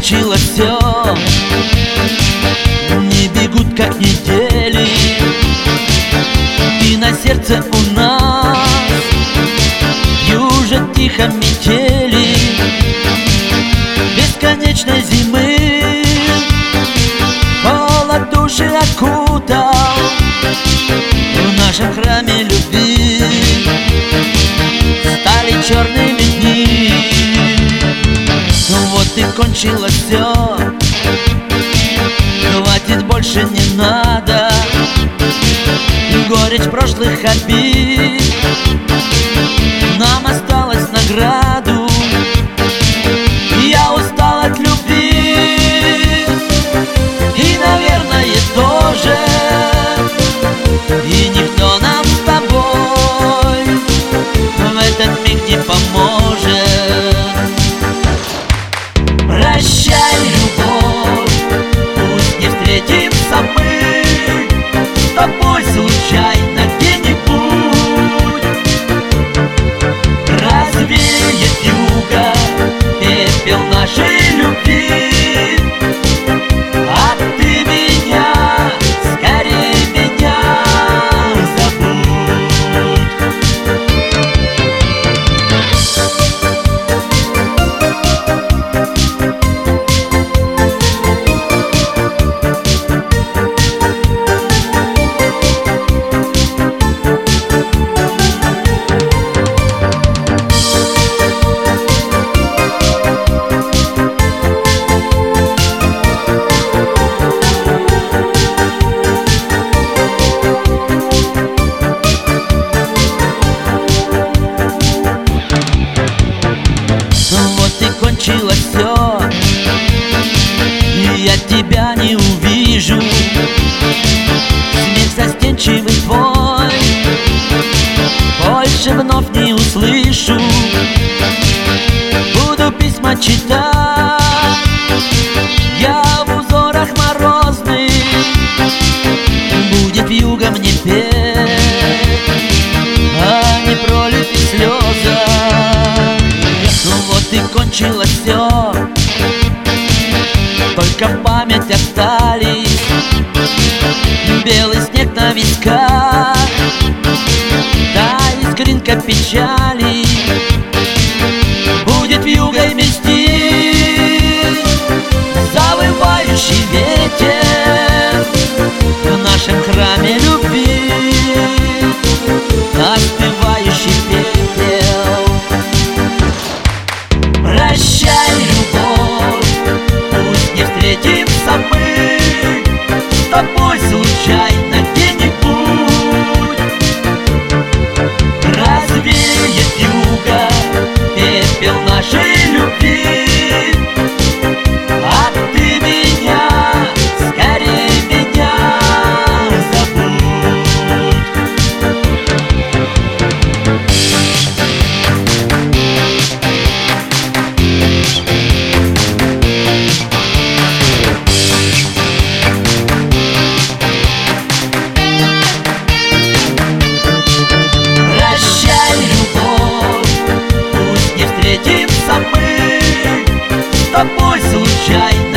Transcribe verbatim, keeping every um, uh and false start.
кончилось все, не бегут как недели, и на сердце у нас южат тихо метели бесконечной зимы. Холод души окутал в нашем храме любви, стали черными дни. Ну вот и кончилось все, хватит, больше не надо горечь прошлых обид. Нам осталось награду, я устал от любви, и, наверное, тоже, и никто нам с тобой в этот миг не поможет. Прощай, любовь, пусть не встретимся мы с тобой случайно где-нибудь. Развеет юга пепел нашей любви, а ты меня, скорее меня забудь. Кончилось все, и я тебя не увижу. Смех застенчивый твой больше вновь не услышу. Буду письма читать я в узорах морозных, будет вьюга мне петь, а не пролитые слезы. Ну вот и кончилось все, только память остались, белый снег на висках, да искринка печали будет вьюгой мести. Завывающий ветер в нашем храме любви, остывающий пепел. Прощай, любовь, пусть не встретимся мы с тобой случайно где-нибудь. Развеет юга пепел нашей любви, а ты меня, скорее меня забудь. Встретимся мы с тобой случайно